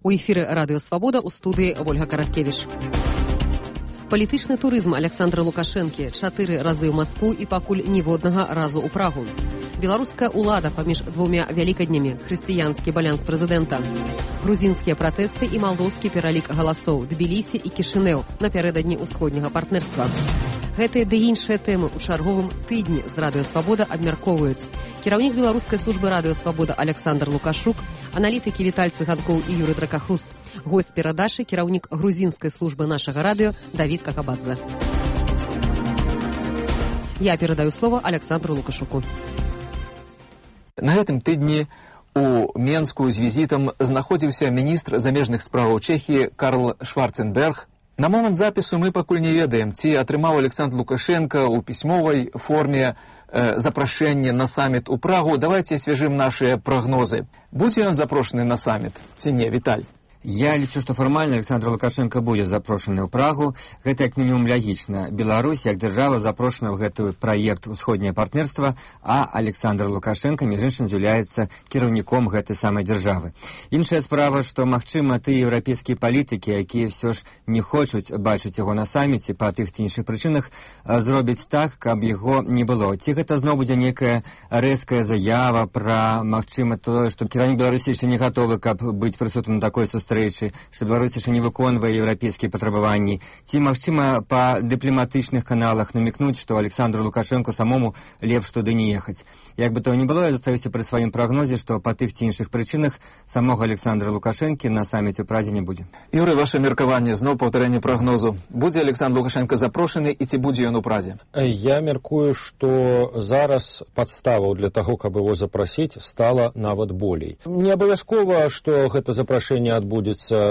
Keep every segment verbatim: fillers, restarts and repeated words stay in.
У эфіры радыё Свабода, у студыі Вольга Караткевіч. Палітычны турызм Александра Лукашэнкі чатыры разы ў Маскву і пакуль ніводнага разу ў Прагу. Беларуская ўлада паміж двумя вялікаднямі, хрысціянскі балянс прэзідэнта. Грузінскія пратэсты і малдоўскі пералік галасоў Тбілісі і Кішынеў напярэдадні ўсходняга партнерства. Гэтыя ды іншыя тэмы ў чарговым тыдні з радыё Свабода абмяркоўваюць кіраўнік беларускай службы радыё Свабода Александр Лукашук, аналітыкі Віталь Цыганкоў і Юрый Дракахруст, госць перадачы кіраўнік грузінскай службы нашага радыё Давід Какабадзе. Я перадаю слово Александру Лукашуку. На гэтым тыдні у Менску з візітам знаходзіўся міністр замежных спраўаў Чэхіі Карл Шварценберг. На момант запісу мы пакуль не ведаем, ці атрымаў Александр Лукашенко ў пісьмовай форме э, запрашэнне на саміт у Прагу. Давайте свяжым нашыя прагнозы. Будзе ён запрошаны на саміт ці не, Віталь? Я лічу, што фармальна Александр Лукашенко будзе запрошаны ў Прагу. Гэта як мінімум лагічна. Беларусь як дзяржава запрошана ў гэты праект усходняе партнерства, а Александр Лукашенко, між іншым, з'яўляецца кіраўніком гэтай самай дзяржавы. Іншая справа, што, магчыма, тыя еўрапейскія палітыкі, якія ўсё ж не хочуць бачыць яго на саміце па тых ці іншых прычынах, зробяць так, каб яго не было. Ці гэта зноў будзе некая рэзкая заява пра, магчыма, тое, што кіраўнік Беларусі яшчэ не гатовы, каб быць прысутным на такой сустрэчы, што Беларусь яшчэ не выконвае еўрапейскія патрабаванні, ці, магчыма, па дыпламатычных каналах намікнуць, што Александру Лукашенко самому лепш туды не ехаць. Як бы то ні было, я застаюся пры сваім прагнозе, што па тых ці іншых прычынах самога Александра Лукашэнкі на саміце ў Прадзе не будзе. Юрый, ваше меркаванне, зноў паўтарэнне прагнозу. Будзе Александр Лукашенко запрошаны і ці будзе ён у Празе? Я меркую, што зараз падставаў для таго, каб его запрасіць, стала нават болей. Не абавязкова, што гэта запрашэнне адбудзецца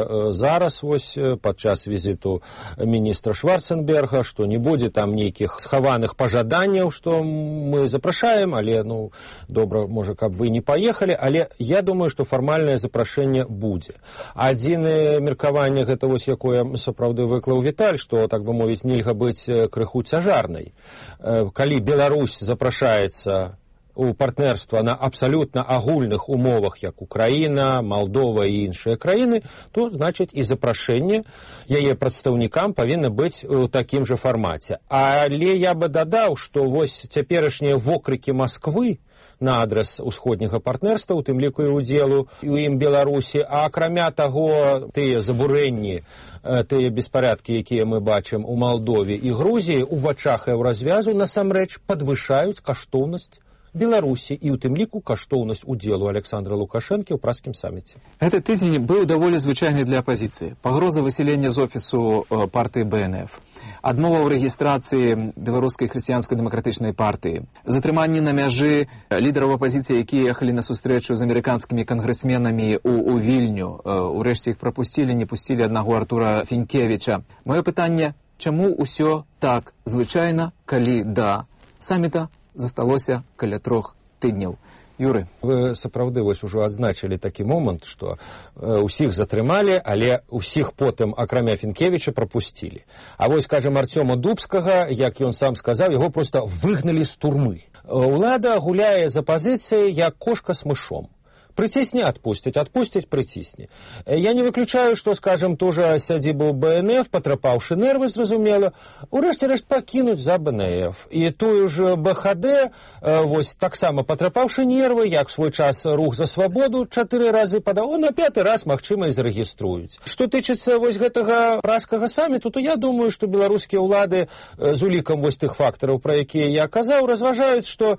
зараз, вось, падчас візіту міністра Шварценберга, што не будзе там нейкіх схаваных пажаданняў, што мы запрашаем, але, ну, добра, можа, каб вы не паехалі, але я думаю, што фармальнае запрашэнне будзе. Адзінае меркаванне, гэта вось якое сапраўды выклаў Віталь, што, так бы мовіць, нельга быць крыху цяжарнай. Калі Беларусь запрашаецца у партнерства на абсалютна агульных умовах, як Украіна, Малдова і іншыя краіны, то, значыць, і запрашэнне яе прадстаўнікам павінна быць у такім жа фармаце. Але я бы дадаў, што вось цяперашнія вокрыкі Масквы на адрас усходняга партнерства, у тым ліку і удзелу у ім Беларусі, а акрамя таго, тыя забурэнні, тыя беспарадкі, якія мы бачым у Малдове і Грузіі, у вачах еўразвязу насамрэч падвышаюць каштоўнасць Беларусі і ў тым ліку каштоўнасць удзелу Александра Лукашэнкі ў пражскім саміце. Гэты тыдзень быў даволі звычайны для апазіцыі. Пагроза высялення з офісу партыі Бэ Эн Эф, адмова ў рэгістрацыі беларускай хрысціянска-дэмакратычнай партыі, затрыманні на мяжы лідараў апазіцыі, якія ехалі на сустрэчу з амерыканскімі кангрэсменамі у, у Вільню. Урэшце іх прапусцілі, не пусцілі аднаго Артура Фінкевіча. Маё пытанне, чаму ўсё так звычайна, калі да саміта засталося каля трох тыдняў? Юры. Вы сапраўды вось ужо адзначылі такі момант, што э, усіх затрымалі, але усіх потым, акрамя Фінкевіча, прапусцілі. А вось, скажем, Арцёма Дубскага, як ён сам сказаў, яго проста выгналі з турмы. Улада гуляе з апазіцыяй як кошка з мышом. Прыцісне, адпусцяць, адпусцяць, прыцісне. Я не выключаю, што, скажем, тоже сядзібу Бэ Эн Эф, патрапаўшы нервы, зразумела, урэшце рэшт пакінуць за Бэ Эн Эф. І тую ж Бэ Ха Дэ, вось таксама патрапаўшы нервы, як свой час рух за свабоду, чатыры разы падаў, на пяты раз, магчыма, і зарэгіструюць. Што тычыцца вось гэтага пражскага саміту, то я думаю, што беларускія ўлады з улікам вось тых фактараў, пра якія я казаў, разважаюць, што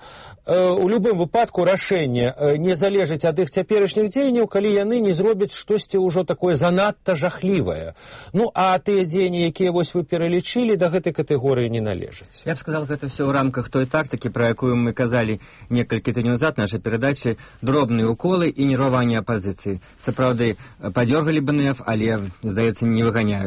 у любым выпадку рашэнне не залежыць ад іх цяперашніх дзеянняў, калі яны не зробяць штосьці ўжо такое занадта жахлівае. Ну, а тыя дзеянні, якія вось вы пералічылі, да гэтай катэгорыі не належаць. Я б сказал, гэта все ў рамках той тактыкі, пра якую мы казалі некалькі тыдняў назад нашай перадачы, дробныя уколы і нерваванне апазіцыі. Сапраўды, падзёргалі Бэ Эн Эф, але, здаецца, не выганяюць.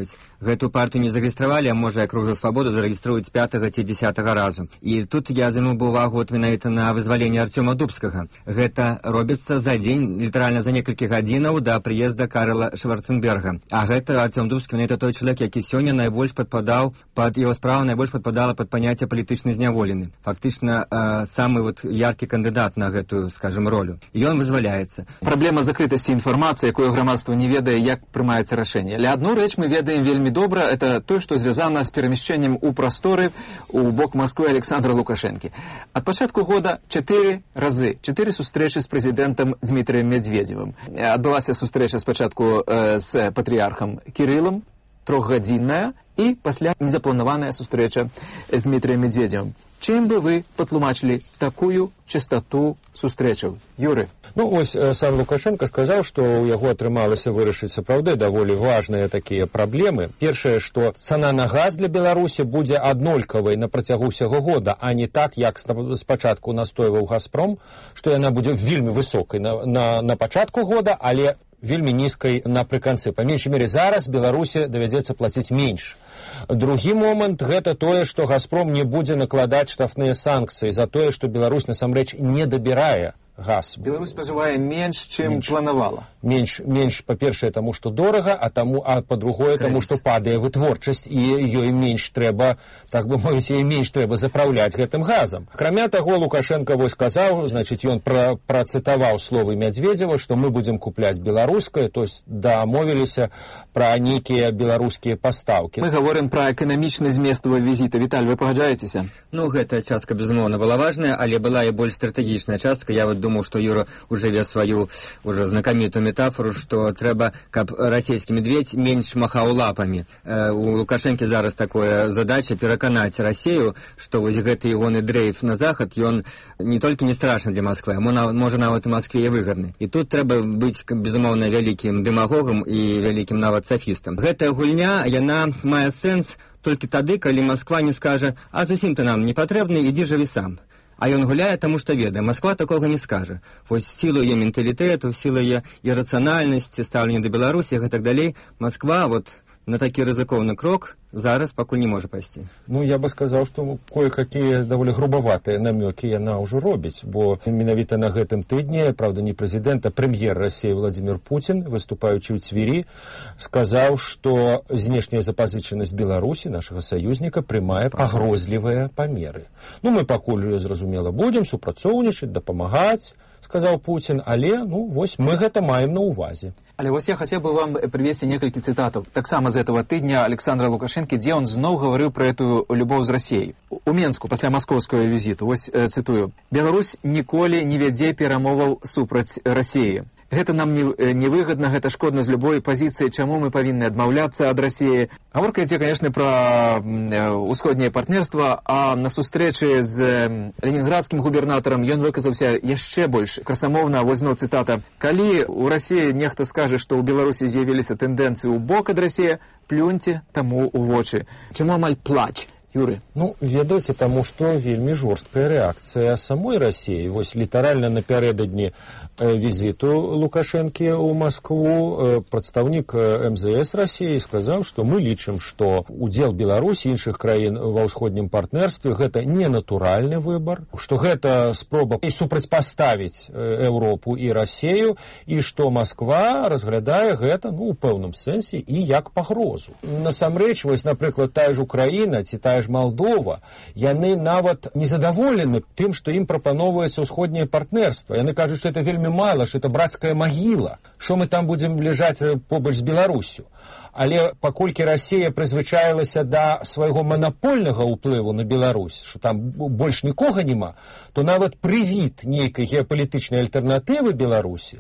гэту партыю не зарэгістравалі, а можа, як Рух за свабоду зарэгіструюць пятага ці дзесятага разу. І тут я звярнуў бы ўвагу вот менавіта на вызваленне Артёма Дубскага. Гэта робіцца за дзень, літаральна за некалькі гадзінаў да прыезда Карла Шварценберга. А гэта Артём Дубскі, менавіта той чалавек, які сёння найбольш падпадаў пад яго справу, найбольш падпадала пад паняцце палітычны зняволены. Фактычна э, самы вот яркі кандыдат на гэтую, скажем, ролю. І ён вызваляецца. Праблема закрытасці інфармацыі, якую грамадства не ведае, як прымаецца рашэнне. Але адну рэч мы ведаем вельмі добра, это тое, што звязана з перамяшчэннем у прасторы у бок Масквы Александра Лукашэнкі. Ад пачатку года чатыры разы, чатыры сустрэчы з прэзідэнтам Дмітрыем Медведзевым. Адбылася сустрэча спачатку э, з патрыярхам Кірылам, трохгадзінная, і пасля незапланаваная сустрэча з Дмітрыем Медведзевым. Чым бы вы патлумачылі такую частоту сустрэчаў? Юры? Ну, ось сам Лукашенко сказаў, што ў яго атрымалася вырашыць сапраўды даволі важныя такія праблемы. Першае, што цана на газ для Беларусі будзе аднолькавай на працягу ўсяго года, а не так, як спачатку настойваў Газпром, што яна будзе вельмі высокай на, на, на пачатку года, але вельмі нізкай напрыканцы. Па меншай мере, зараз Беларусі давядзецца плаціць менш. Другі момант – гэта тое, што Газпром не будзе накладаць штрафныя санкцыі за тое, што Беларусь насамрэч не дабірае газ. Беларусь спажывае менш, чым менш. Планавала. Менш, менш па-першае, таму, што дорага, а, таму, а па-другое, таму, што падае вытворчасць, і ёй менш трэба, так бы мовіць, ёй менш трэба запраўляць гэтым газам. Акрамя таго, Лукашенко вось сказаў, значыць, ён пра, працытаваў словы Медведзева, што мы будзем купляць беларускае, то есть дамовіліся пра нейкія беларускія пастаўкі. Мы гаворым пра эканамічны змест візіта. Віталь, вы пагаджаецеся? Ну, гэтая частка, безумоўна, была важная, але была і больш стратэгічная частка. Я вот думаю, что Юра уже вез свою уже знакомитую метафору, что трэба, каб расійскі медведь менш махаў лапами. Э, у Лукашэнкі зараз такая задача пераканаць Расію, што вось гэты ягоны дрейф на захад, ён не толькі не страшны для Москвы, а можа нават і Москве і выгадны. І тут трэба быць, безумоўна, вялікім дэмагогам і вялікім нават сафістам. Гэтая гульня, яна мае сэнс толькі тады, калі Москва не скажа: а зусім ты нам не патрэбны, ідзі жыві сам. А ён гуляе, таму што ведае, Москва такога не скажа. Вось сілу яе менталітэту, сілу яе ірацыянальнасці, стаўлення да Беларусі і так далей, Москва вот на такі рызыкоўны крок зараз пакуль не можа пайсці. Ну, я бы сказаў, што кое-какія даволі грубаватыя намёкі яна ўжо робіць, бо менавіта на гэтым тыдні, правда, не прэзідэнт, а прэм'ер Расіі Владзімір Пуцін, выступаючы ў Цвірі, сказаў, што знешняя запазычанасць Беларусі, нашага саюзніка, прымае пагрозлівыя памеры. Ну, мы пакуль, зразумела, будзем супрацоўнічаць, дапамагаць, сказаў Пуцін, але, ну, вось мы гэта маем на ўвазе. Але вось я хацеў бы вам прывесці некалькі цытатаў. Таксама з этого тыдня Александра Лукашэнкі, дзе он зноў гаварыў пра эту любоў з Расіяй. У Менску пасля маскоўскага візіту, вось э, цытую: «Беларусь ніколі не вядзе перамоваў супраць Расіі. Гэта нам не, не выгодна, гэта шкодна з любой пазіцыі, чаму мы павінны адмаўляцца ад Расіі». Гаворка ідзе, канешне, пра ўсходняе партнерства, а на сустрэчы з ленінградскім губернатарам ён выказаўся яшчэ больш красамоўна. Вось зноў цытата: «Калі у Расіі нехта скажа, што ў Беларусі з'явіліся тэндэнцыі ў бок ад Расіі, плюньце таму ў вочы». Чаму амаль плач? Юры? Ну, ведаеце, таму што вельмі жорсткая рэакцыя самой Расіі. Вось літаральна напярэдадні візіту Лукашэнкі ў Маскву прадстаўнік эм зэ эс Расіі сказаў, што мы лічым, што удзел Беларусі і іншых краін ва ўсходнім партнерстве гэта не натуральны выбар, што гэта спроба супрацьпаставіць Еўропу і Расію, і што Масква разглядае гэта, ну, у пэўным сэнсе і як пагрозу. Насамрэч, вось, напрыклад, тая ж Украіна ці тая ж Малдова, яны нават незадаволены тым, што ім прапаноўваецца ўсходняе партнерства. Яны кажуць, што это вельмі мала, што это брацкая магіла, што мы там будзем ляжаць побач з Беларусю. Але паколькі Расія прызвычаілася да свайго манапольнага ўплыву на Беларусь, што там больш нікога няма, то нават прывід нейкай геапалітычнай альтэрнатывы Беларусі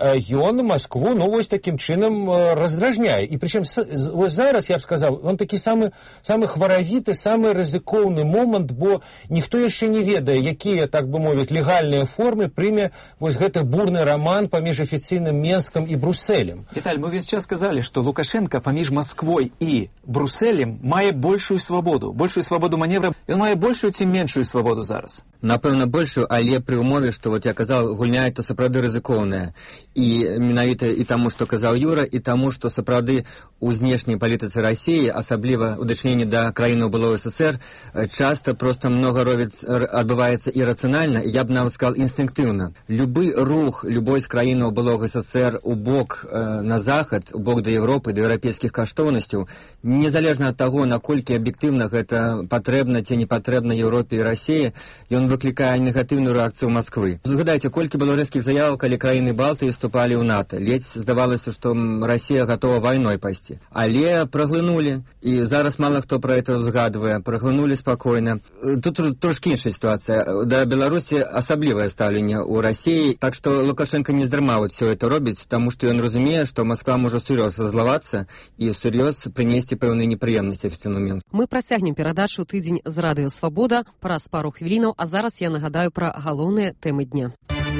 ён Маскву, ну, вось такім чынам раздражняе. І прычым вось зараз, я б сказаў, он такі самы, самы хваравіты, самы рызыкоўны момант, бо ніхто яшчэ не ведае, якія, так бы мовіць, легальныя формы прыме вось гэты бурны раман паміж афіцыйным Менскам і Брусэлем. Віталь, мы весь час сказалі, што Лукашенко паміж Масквой і Брусэлем мае большую свабоду, большую свабоду маневра. Ён мае большую ці меншую свабоду зараз? Напэўна, большую, але пры ўмове, што, вот я казаў, гульня это сапраўды рызыкоўная. І менавіта і таму, што казаў Юра, і таму, што сапраўды у знешняй палітыцы Расіі, асабліва ў дачыненні да краінаў былога СССР, часта проста многа ровіць адбываецца ірацыянальна, я б нават сказал інстынктыўна. Любы рух любой з краінаў былога СССР у бок э, на захад, у бок да Европы, да еўрапейскіх каштоўнасцяў, незалежна ад таго, наколькі аб'ектыўна гэта патрэбна ці не патрэбна Еўропе і Расіі, ён выклікае негатыўную рэакцыю Масквы. Згадайце, колькі было рэзкіх заяваў, калі краіны Балтыі вступалі ў НАТО. Ледзь здавалася, што Расія гатова вайной пайсці. Але праглынулі, і зараз мала хто пра гэта згадвае, праглынулі спакойна. Тут трошкі іншая сітуацыя. Да Беларусі асаблівае стаўленне ў Расіі, так што Лукашенко не здарма вот все это робіць, таму што ён разумее, што Масква можа сур'ёз раззлавацца і сур'ёз прынесці пэўныя непрыемнасці афіцыйнаму Мінску. Мы працягнем перадачу «Тыдзень з радыё Свабода» праз пару хвілінаў, а зараз я нагадаю пра галоўныя тэмы дня.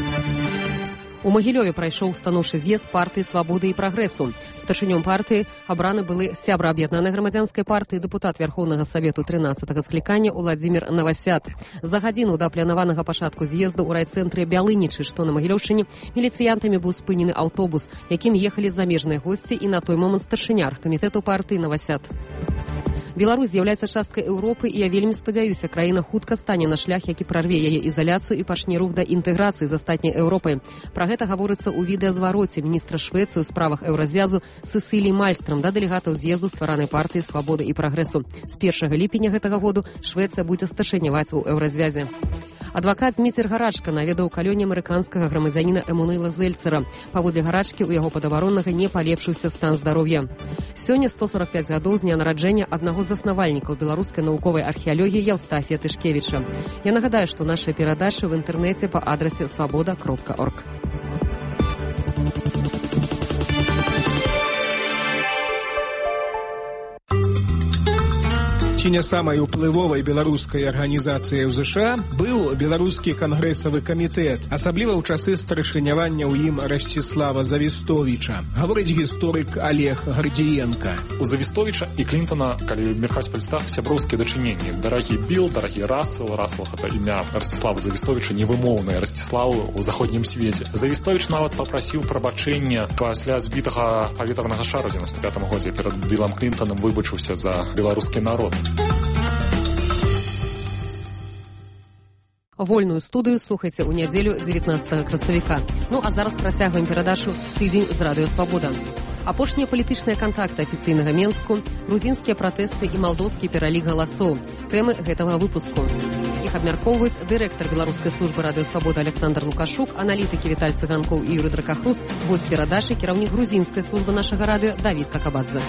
У Магілёве прайшоў устаноўчы з'езд партыі «Свабоды і прагрэсу». Старшынём партыі абраны былы сябра аб'яднанай грамадзянскай партыі, дэпутат Верхоўнага Савету трынаццатага склікання Уладзімір Навасят. За гадзіну да планаванага пачатку з'езду ў райцэнтры Бялынічы, што на Магілёўшчыне, міліцыянтамі быў спынены аўтобус, якім ехалі замежныя госці і на той момант старшыня аргкамітэту партыі Навасят. Беларусь з'яўляецца часткай Еўропы, і я вельмі спадзяюся, краіна хутка стане на шлях, які прарве яе ізаляцыю і пачне рух да інтэграцыі з астатняй Еўропай. Пра гэта гаворыцца ў відэазвароце міністра Швецыі ў справах еўразвязу Сесілій Мальстрам да дэлегатаў з'езду стваранай партыі «Свабоды і прагрэсу». З першага ліпеня гэтага году Швецыя будзе старшыняваць у еўразвязе. Адвакат Зміцер Гарачка наведаў калёне амерыканскага грамадзяніна Эмунэйла Зельцера. Паводле Гарачкі, у яго падабароннага не палепшыўся стан здароўя. Сёння сто сорак пяць гадоў з дня нараджэння аднаго з заснавальнікаў беларускай навуковай археалогіі Яўстафія Тышкевіча. Я нагадаю, што наша перадача в інтэрнэце па адрасе свабода кропка орг. Ці не самай уплывовай беларускай арганізацыяй у ЗША быў беларускі кангрэсавы камітэт, асабліва ў часы старшынявання ў ім Расціслава Завістовіча, гаворыць гісторык Олег Гардзіенка. У Завістовіча і Клінтона, калі меркаць па лістах, сяброўскія дачыненні. Дарагі Білл, дарагі Рассел, Рассел гэта імя Расціслава Завістовіча, невымоўнае Расціславу ў заходнім свеце. Завістовіч нават папрасіў прабачэння пасля збітага паветранага шара ў дзевяносто пятым годзе перад Биллам Клінтонам, выбачыўся за беларускі народ. Вольную студыю слухайце ў нядзелю дзевятнаццатага красавіка. Ну а зараз працягваем перадачу «Тыдзень з радыё Свабода». Апошнія палітычныя кантакты афіцыйнага Менску, грузінскія пратэсты і малдоўскі пералік галасоў. Тэмы гэтага выпуску. Іх абмяркоўваюць дырэктар беларускай службы радыё Свабода Александр Лукашук, аналітыкі Віталь Цыганкоў і Юрый Дракахрус, госць перадачы кіраўнік грузінскай службы нашага радыё Давід Какабадзе.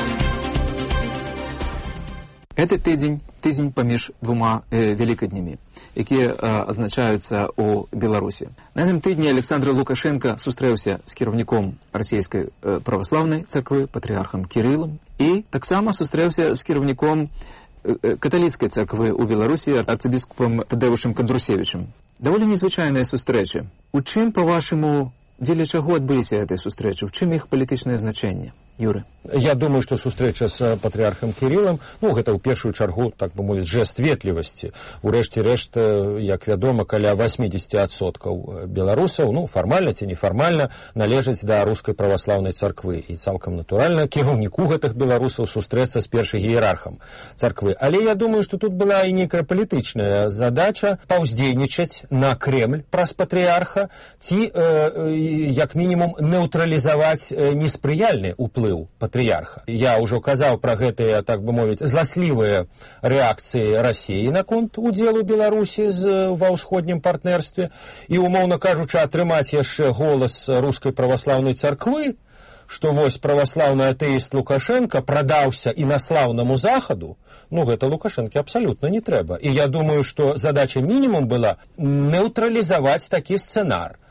Гэты тыдзень, тыдзень паміж двума э, вялікаднямі, якія э, азначаюцца ў Беларусі. На гэтым тыдні Александр Лукашенко сустрэўся з кіраўніком расійскай э, праваслаўнай царквы, патрыархам Кірылам, і таксама сустрэўся з кіраўніком э, каталіцкай царквы ў Беларусі, арцыбіскупам Тадэвушам Кандрусевічам. Даволі незвычайныя сустрэчы. У чым, па-вашаму, дзеля чаго адбыліся гэтай сустрэчы? У чым іх палітычнае значэнне? Юры. Я думаю, што сустрэча з патрыархам Кірылам, ну, гэта ў першую чаргу, так бы мовіць, жэст ветлівасці. Урэшце рэшт, як вядома, каля восемьдесят адсоткаў беларусаў, ну, фармальна ці нефармальна, належаць да рускай праваслаўнай царквы. І цалкам натуральна кіраўніку гэтых беларусаў сустрэцца з першым іерархам царквы. Але я думаю, што тут была і нейкая палітычная задача паўздзейнічаць на Кремль праз патрыарха ці, э, як мінімум, неўтралізаваць неспрыяльны ўплыў патрыярха. Я ўжо казаў пра гэтыя, так бы мовіць, зласлівыя рэакцыі Расіі наконт удзелу Беларусі з, ва ўсходнім партнерстве і, умоўна кажучы, атрымаць яшчэ голас рускай праваслаўнай царквы, што вось праваслаўны атэіст Лукашенко прадаўся інаслаўнаму захаду, ну, гэта Лукашэнке абсалютна не трэба. І я думаю, што задача мінімум была неўтралізаваць такі сцэнар.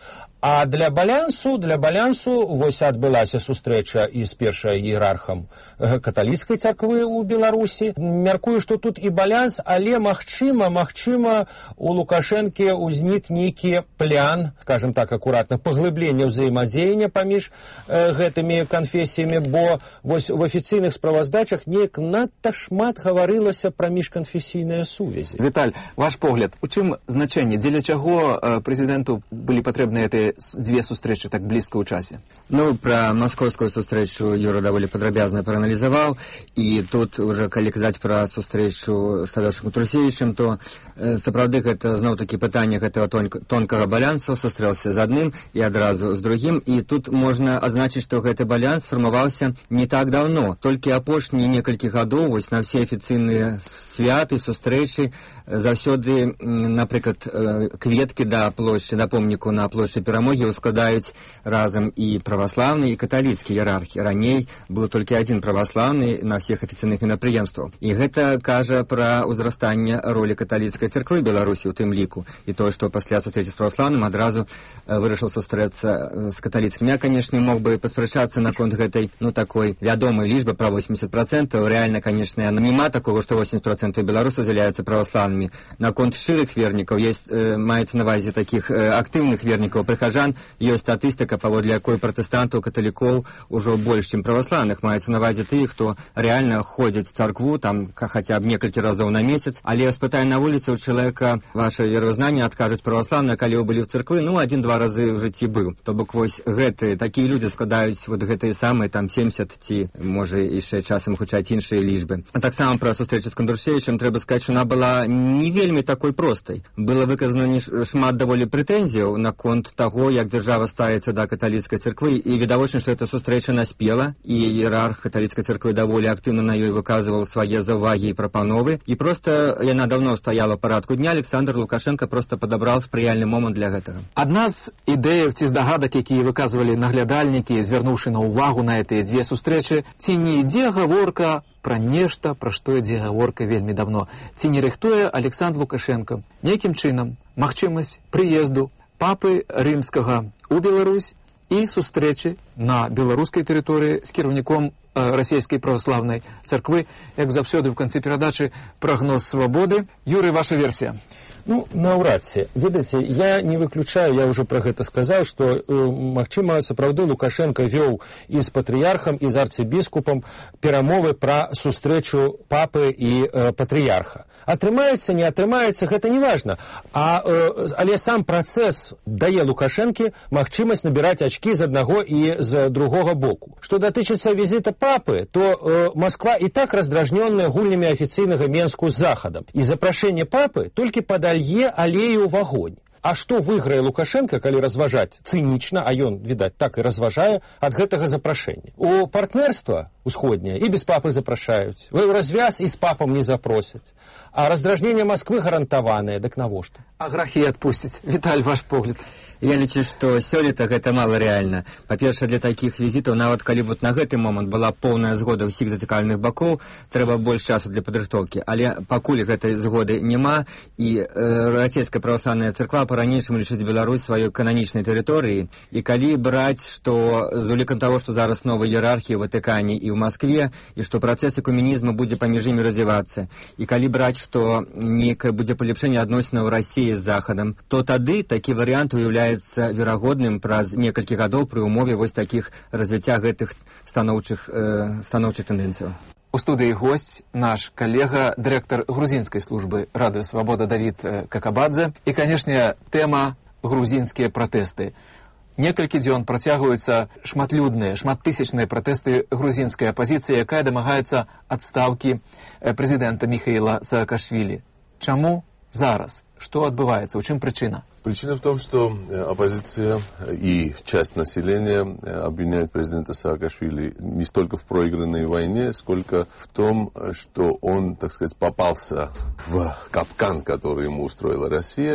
А для балансу, для балансу вось адбылася сустрэча і з першым іерархам каталіцкай царквы ў Беларусі. Мяркую, што тут і баланс, але магчыма, магчыма, у Лукашэнкі ўзнік нейкі плян, скажем так акуратна, паглыблення ўзаемадзеяння паміж э, гэтымі канфесіямі, бо вось в афіцыйных справаздачах неяк надта шмат гаварылася пра міжканфесійныя сувязі. Віталь, ваш погляд, у чым значэнне, дзеля чаго э, прэзідэнту былі патрэбны гэтыя дзве сустрэчы так блізка ў часе? Ну, пра маскоўскую сустрэчу Юра даволі падрабязна прааналізаваў, і тут уже калі казаць пра сустрэчу з Алёшай Турсевічам, то э, сапраўды гэта зноў-такі пытанне гэтага тонк тонкага балансу, сустрэўся з адным і адразу з другім, і тут можна адзначыць, што гэты баланс сфармаваўся не так даўно, толькі апошнія некалькі гадоў, вось на все афіцыйныя святы, сустрэчы, заўсёды, напрыклад, кветкі да плошчы, да помніку на плошчы Перамогі складаюць разам і праваслаўны, і каталіцкі іерархі. Раней быў толькі адзін праваслаўны на ўсіх афіцыйных мерапрыемствах. І гэта кажа пра ўзрастанне ролі каталіцкай царквы Беларусі ў тым ліку. І тое, што пасля сустрэчы з праваслаўным адразу вырашыў сустрэцца з каталіцкім. Я, канешне, мог бы паспрачацца наконт гэтай, ну, такой вядомай лічбы пра восемьдесят процентов. Реально, конечно, няма такого, што восемьдесят процентов беларусаў з'яўляюцца праваслаўнымі. Наконт шчырых вернікаў есть, э, маецца на увазе такіх э, актыўных вернікаў, прыхажан, ёсць статыстыка, паводле якой пратэстантаў, каталікоў ужо больш, чым праваслаўных. Маецца на увазе тых, хто реально ходзяць в царкву, там хаця б некалькі разоў на месяц, але спытай на вуліцы у чалавека ваше веравызнанне, адкажуць праваслаўныя, калі вы былі ў царквы, ну, адзін-два разы в жыцці быў. То бок вось гэтыя, такія людзі складаюць вот гэтыя самыя там семьдесят ці, можа, яшчэ часам гучаць іншыя лічбы. А таксама пра сустрэчу з Кандрушевічам трэба сказаць, што она была не вельмі такой простай. Было выказана шмат даволі прэтэнзіяў наконт таго, як дзяржава ставіцца да каталіцкай царквы, і відавочна, што эта сустрэча наспела, і іерарх каталіцкай царквы даволі актыўна на ёй выказываў свае заўвагі і прапановы, і проста яна даўно стаяла ў парадку дня. Александр Лукашенко проста падабраў спрыяльны момант для гэтага. Адна з ідэяў ці здагадак, якія выказвалі наглядальнікі, звярнуўшы на ўвагу на гэтыя дзве сустрэчы, ці не ідзе гаворка пра нешта, пра што ідзе гаворка вельмі давно. Ці не рыхтуе Александр Лукашенко нейкім чынам магчымасць прыезду папы рымскага ў Беларусь і сустрэчы на беларускай тэрыторыі з кіраўніком расійскай праваслаўнай царквы. Як заўсёды ў канцы перадачы прагноз свабоды. Юрый, ваша версія? Ну, наўрад ці. Ведаеце, я не выключаю, я ўжо пра гэта сказаў, што, э, магчыма, сапраўды Лукашенко вёў і з патрыярхам, і з арцыбіскупам перамовы пра сустрэчу папы і э, патрыярха. Атрымаецца, не атрымаецца, гэта не важна. А, э, але сам працэс дае Лукашэнкі магчымасць набіраць ачкі з аднаго і з другога боку. Што датычыцца візіта папы, то э, Москва і так раздражнёная гульнямі афіцыйнага Менску з Захадам. І запрашэнне папы толькі падалье алею в огонь. А што выйграе Лукашенко, калі разважаць цынічна, а ён, відаць, так і разважае, ад гэтага запрашэння? У партнерства усходняе і без папы запрашаюць. Вы ў развяз і з папам не запросяць. А раздражненне Москвы гарантаванае, дык навошта? А грахі адпусціць. Віталь, ваш погляд. Я лічу, што сёлета гэта мала рэальна. Па-першае, для такіх візітаў, нават калі вот на гэты момант была поўная згода ўсіх зацікаўленых бакоў, трэба больш часу для падрыхтоўкі. Але пакуль гэтай згоды няма, і э, расійская праваслаўная царква па-ранейшаму лічыць Беларусь сваёй кананічнай тэрыторыі, і калі браць, што з улікам таго, што зараз новая іерархія ў Ватыкане і ў Маскве, і што працэс экуменізму будзе паміж імі развівацца, і калі браць, што нейкае будзе палепшэнне адносінаў Расіі з Захадам, то тады такі варыянт уяўляецца верагодным праз некалькі гадоў пры умове вось такіх развіцця гэтых станоўчых, э, станоўчых тэндэнцыяў. У студыі госць наш калега, дырэктар грузінскай службы Радыё Свабода Давід Какабадзе. І, канешне, тэма грузінскія пратэсты. Некалькі дзён працягваюцца шматлюдныя, шматтысячныя пратэсты грузінскай апазіцыі, якая дамагаецца адстаўкі прэзідэнта Михаила Саакашвілі. Чаму зараз? Что отбывается? В чем причина? Причина в том, что оппозиция и часть населения обвиняет президента Саакашвили не столько в проигранной войне, сколько в том, что он, так сказать, попался в капкан, который ему устроила Россия,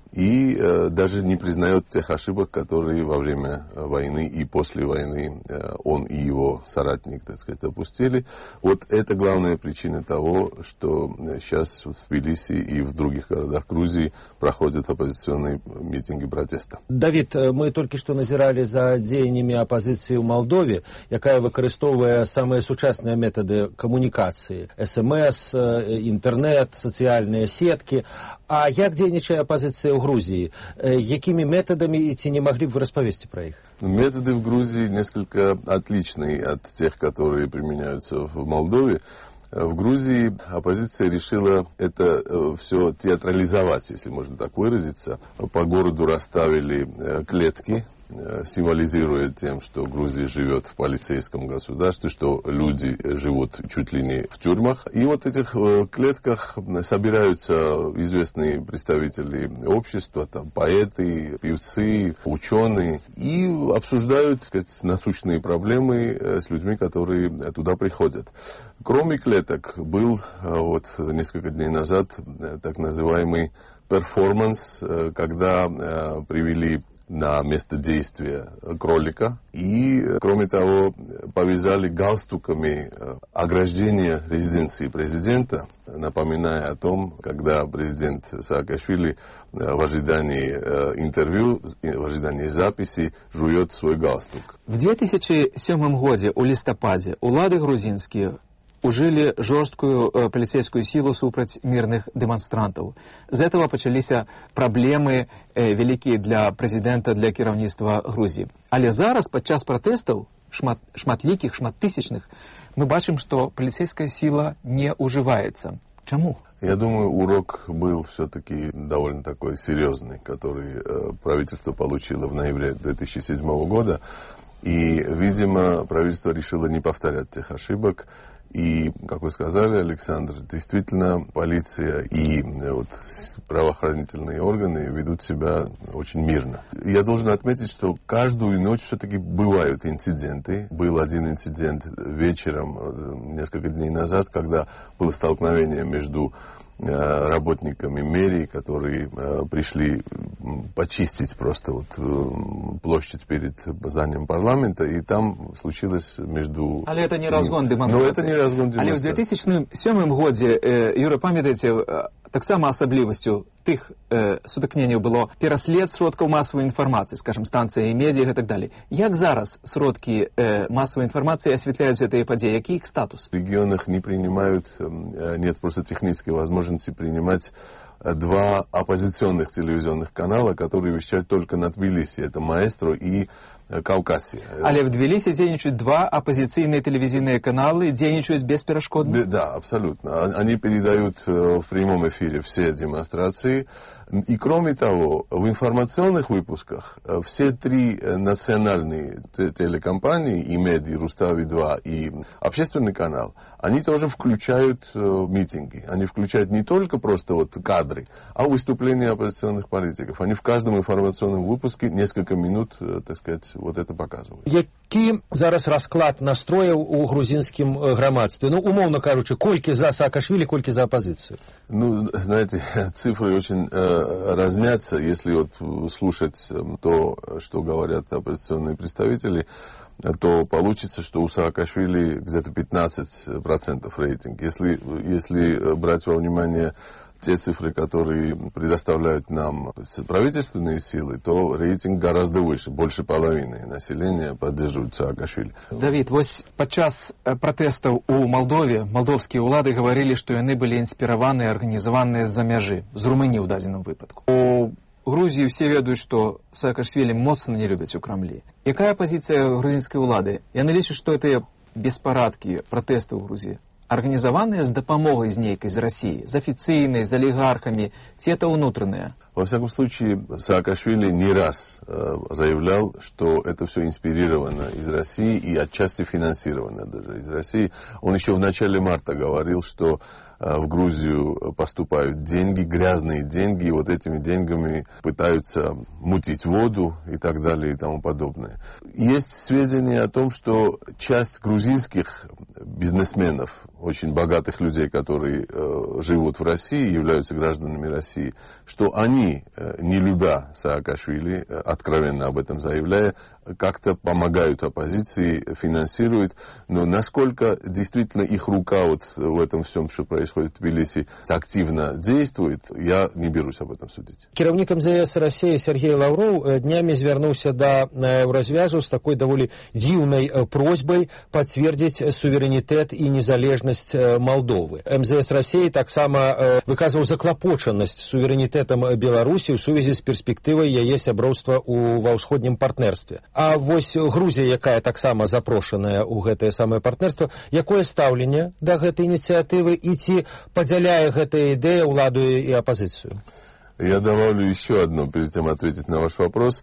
и э, даже не признает тех ошибок, которые во время войны и после войны э, он и его соратник, так сказать, допустили. Вот это главная причина того, что сейчас в Тбилиси и в других городах Грузии проходят оппозиционные митинги протеста. Давид, мы только что назирали за дзеяннями оппозиции в Молдове, якая выкарыстоўвае самые сучасныя методы коммуникации: эс эм эс, интернет, социальные сетки. А як дзейнічае оппозиция в Грузии? Якими методами, и ці не могли бы вы распавесці про их? Методы в Грузии несколько отличные от тех, которые применяются в Молдове. В Грузии оппозиция решила это э, все театрализовать, если можно так выразиться. По городу расставили э, клетки, э, символизируя тем, что Грузия живет в полицейском государстве, что люди живут чуть ли не в тюрьмах. И вот в этих э, клетках собираются известные представители общества, там, поэты, певцы, ученые, и обсуждают, так сказать, насущные проблемы э, с людьми, которые туда приходят. Кроме клеток был вот несколько дней назад так называемый перформанс, когда привели на место действия кролика и, кроме того, повязали галстуками ограждение резиденции президента, напоминая о том, когда президент Саакашвили в ожидании интервью, в ожидании записи жует свой галстук. В две тысячи седьмом году у листопаде улады грузинские ужили жорсткую э, полицейскую силу супраць мирных демонстрантов. З этого пачались проблемы э, великие для президента, для кіраўніцтва Грузии. Але зараз падчас протестов шмат, шматлікіх, шматтысячных мы бачым, что полицейская сила не уживается. Чему? Я думаю, урок был все-таки довольно такой серьезный, который э, правительство получило в ноябре две тысячи седьмого года. И, видимо, правительство решило не повторять тех ошибок. И, как вы сказали, Александр, действительно, полиция и вот, правоохранительные органы ведут себя очень мирно. Я должен отметить, что каждую ночь все-таки бывают инциденты. Был один инцидент вечером, несколько дней назад, когда было столкновение между работниками мэрии, которые пришли почистить просто вот площадь перед зданием парламента, и там случилось между... Але это не разгон демонстрации. Но это не разгон демонстрации. Але в две тысячи седьмом году, Юра, памятаете, таксама асаблівасцю тых э, сутыкненняў было пераслед сродкаў масавай інфармацыі, скажем, станцыі медіа і так далее. Як зараз сродкі э, масавай інфармацыі асвятляюць гэтыя падзеі? Які іх статус? В регионах не принимают, нет просто технической возможности принимать два оппозиционных телевизионных канала, которые вещают только на Тбилиси. Это «Маэстро» и Кавказе. Але в Тбилиси дзейнічаюць два оппозиционные телевизионные каналы, дзейнічаюць бесперашкодна? Да, абсолютно. Они передают в прямом эфире все демонстрации. И кроме того, в информационных выпусках все три национальные телекомпании, и МЕД, и Рустави два, и общественный канал, они тоже включают митинги. Они включают не только просто вот кадры, а выступления оппозиционных политиков. Они в каждом информационном выпуске несколько минут, так сказать, вот это показывают. Які зараз расклад настрояў у грузинскім грамадстве? Ну, умовно кажучи, колькі за Саакашвили, колькі за оппозицию? Ну, знаете, цифры очень э, разнятся. Если вот слушать то, что говорят оппозиционные представители, то получится, что у Саакашвили где-то пятнадцать процентов рейтинг. Если, если брать во внимание те цифры, которые предоставляют нам правительственные силы, то рейтинг гораздо выше. Больше половины населения поддерживают Саакашвили. Давид, вось падчас протестов у Молдове молдовские улады говорили, что яны были инспированы и организованы з-за мяжы, з Румынии в дадзеным выпадку. У Грузии все ведают, что Саакашвили моцна не любят у Кремля. Якая позиция грузинской улады? Яны лічаць, что это беспарадки, протесты в Грузии организованные с дапамогой з нейкай, з России, с афіцыйнай, с олигархами, ці это внутреннее? Во всяком случае, Саакашвили не раз э, заявлял, что это все инспирировано из России и отчасти финансировано даже из России. Он еще в начале марта говорил, что э, в Грузию поступают деньги, грязные деньги, и вот этими деньгами пытаются мутить воду и так далее и тому подобное. Есть сведения о том, что часть грузинских бизнесменов, очень богатых людей, которые э, живут в России, являются гражданами России, что они, э, не любя Саакашвили, э, откровенно об этом заявляя, как-то помогают оппозиции, финансируют. Но насколько действительно их рука вот в этом всем, что происходит в Тбилиси, активно действует, я не берусь об этом судить. Кіраўнік эм зэ эс России Сергей Лавров днями звярнуўся да Еўразвязу с такой даволі дзіўнай просьбой подтвердить суверенитет и незалежность Молдовы. эм зэ эс России таксама выказываў заклапочанасць суверенитетом Беларуси в сувязі с перспектывой яе сяброўства у ва ўсходнім партнерстве. А вось Грузія, якая таксама запрошаная ў гэтае самае партнерство, якое стаўленне да гэтай ініцыятывы і ці падзяляе гэтая ідэя ўладу і апозицию? Я добавлю еще одно, прежде чем ответить на ваш вопрос.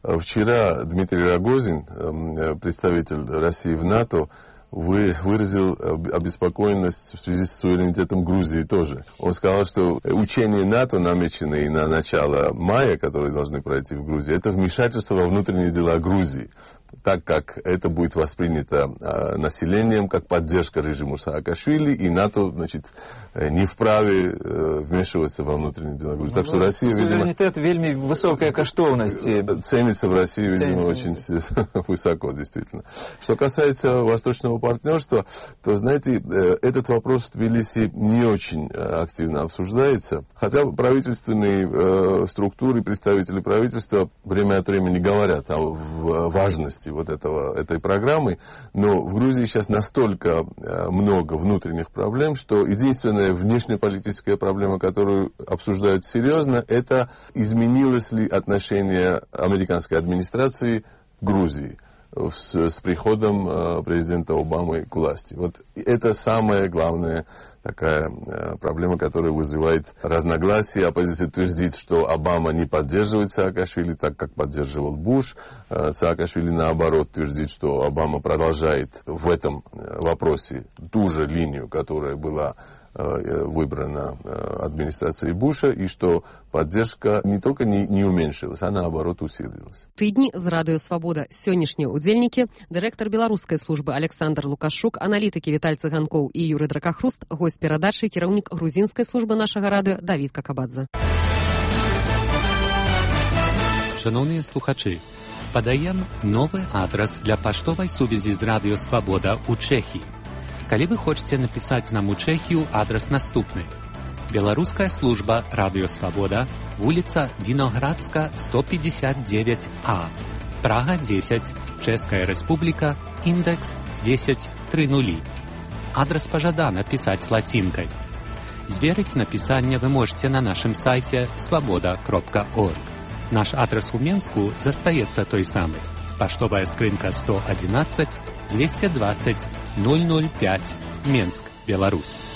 Вчера Дмитрий Рогозин, представитель России в НАТО, Вы выразил обеспокоенность в связи с суверенитетом Грузии тоже. Он сказал, что учения НАТО, намеченные на начало мая, которые должны пройти в Грузии, это вмешательство во внутренние дела Грузии, так как это будет воспринято э, населением как поддержка режиму Саакашвили, и НАТО, значит, не вправе э, вмешиваться во внутренние дела Грузии. Так что Россия, видимо... Суверенитет вельми высокая каштовность. Ценится в России, видимо, Ценится. очень высоко, действительно. Что касается восточного партнерства, то, знаете, этот вопрос в Тбилиси не очень активно обсуждается. Хотя правительственные э, структуры, представители правительства время от времени говорят о важности вот этого, этой программы, но в Грузии сейчас настолько много внутренних проблем, что единственная внешнеполитическая проблема, которую обсуждают серьезно, это изменилось ли отношение американской администрации к Грузии с, с приходом э, президента Обамы к власти. Вот это самая главная такая э, проблема, которая вызывает разногласия. Оппозиция твердит, что Обама не поддерживает Саакашвили так, как поддерживал Буш. Э, Саакашвили, наоборот, твердит, что Обама продолжает в этом вопросе ту же линию, которая была выбрана администрацией Буша, и что поддержка не только не, не уменьшилась, а наоборот усилилась. Тыдні з Радыё Свабода. Сённяшнія ўдзельнікі, дырэктар беларускай службы Александр Лукашук, аналітыкі Віталь Цыганкоў і Юрый Дракахруст, госць перадачы, кіраўнік грузінскай службы нашага радыё Давід Какабадзе. Шановныя слухачы, падаем новы адрас для паштовай сувязі з Радыё Свабода ў Чэхіі. Калі вы хочаце напісаць нам у Чэхію, адрас наступны. Беларуская служба Радыё Свабода, вуліца Віноградска, сто пятьдесят девять А, Прага десять, Чэшская Рэспубліка, індекс десять тридцать. Адрас пажадана пісаць лацінкай. Зверыць напісанне вы можете на нашым сайце свабода кропка орг. Наш адрас у Менску застаецца той самы. Паштовая скрынка сто одиннадцать двести двадцать ноль ноль пять, Менск, Беларусь.